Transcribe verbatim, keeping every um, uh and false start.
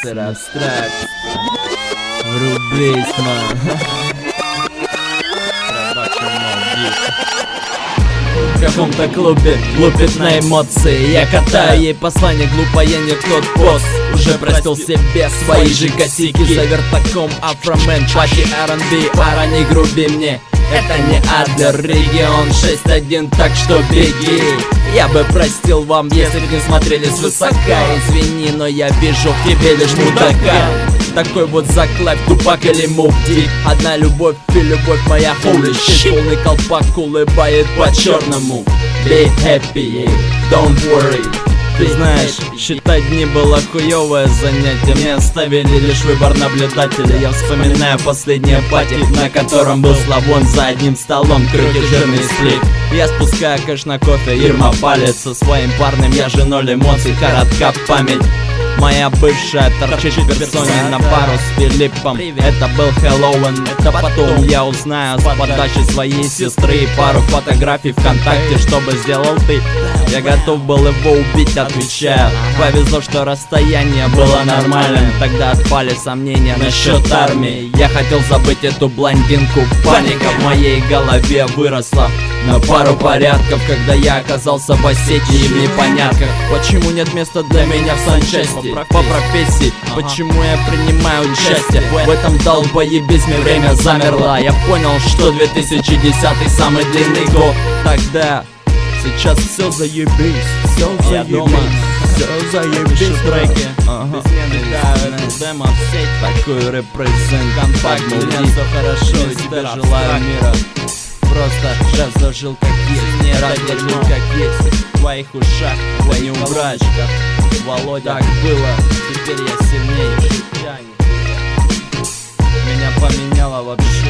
Мастер абстракт. Врубись, ман. В каком-то клубе лупит на эмоции. Я катаю ей послание, глупая не тот пост. Уже простил себе свои же косяки. За вертаком афромен, пати ар энд би. Ара, не груби мне, это не Адлер, регион шесть один, так что беги. Я бы простил вам, если бы не смотрели свысока. Извини, но я вижу в тебе лишь мудака. Такой вот заклад, Тупак или Муфти. Одна любовь и любовь моя, holy shit. Полный колпак улыбает по-черному. Be happy, don't worry. Ты знаешь, считать дни было хуёвое занятие. Мне оставили лишь выбор наблюдателя. Я вспоминаю последнее пати, на котором был Славон за одним столом, крутит жирный сплит. Я спускаю кэш на кофе, Ирма палец со своим парнем. Я же ноль эмоций, коротка память. Моя бывшая торчит в персоне на пару с Филиппом. Это был Хэллоуин, это потом я узнаю с подачи своей сестры. Пару фотографий ВКонтакте, что бы сделал ты. Я готов был его убить, отвечаю. Повезло, что расстояние было нормальным. Тогда отпали сомнения насчет армии. Я хотел забыть эту блондинку. Паника в моей голове выросла на пару порядков, когда я оказался в Осетии и в непонятках. Почему нет места для меня в санчасти? По профессии, почему я принимаю участие в этом долбоебизме? Время замерло. Я понял, что две тысячи десятый самый длинный год. Тогда, сейчас все заебись, все заебись, все заебись. Без треки, без демо в сеть. Такой репрезент, компакт, у меня все хорошо, и тебе желаю мира. Просто сейчас зажил как есть, не рад держу как есть. В твоих ушах, да не убрать. Володя, так было, теперь я сильнее. Меня поменяло вообще.